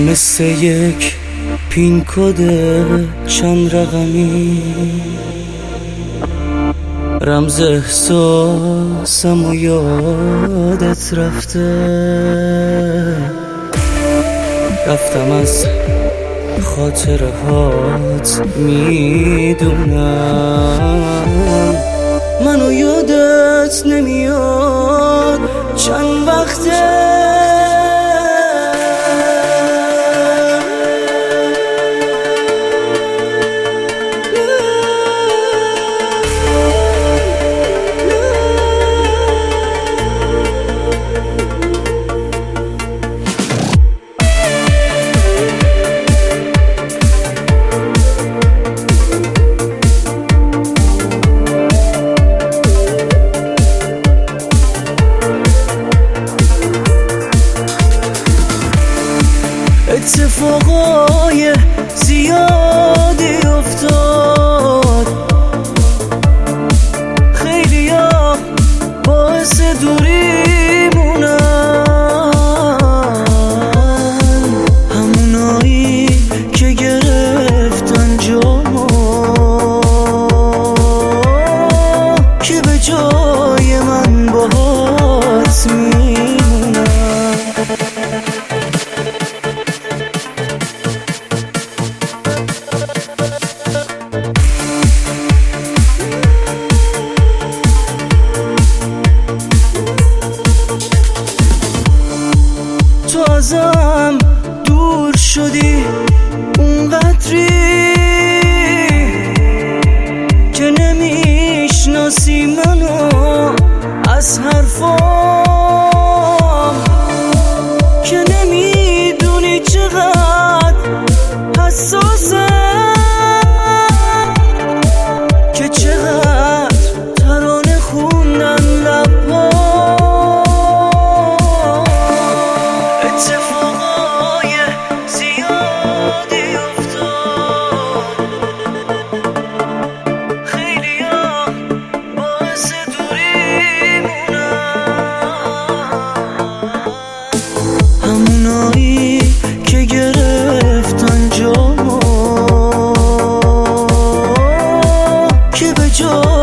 مثل یک پین کد چند رقمی رمز احساسم و یادت رفتم از خاطرهات میدونم منو یادت نمیاد چند وقته اتفاقای زیادی افتاد خیلیا باعث دوری مونن همونایی که گرفتن جامو که به جای من باهات میمونن تو ازم دور شدی اونقدری که نمیشناسی منو از حرفام که نمیدونی چقدر حساسم که چقدر ترانه خوندن لب‌ها اتفاقای زیادی افتاد خیلیا باعث دوری مونن همونایی که گرفتن جامو که به جای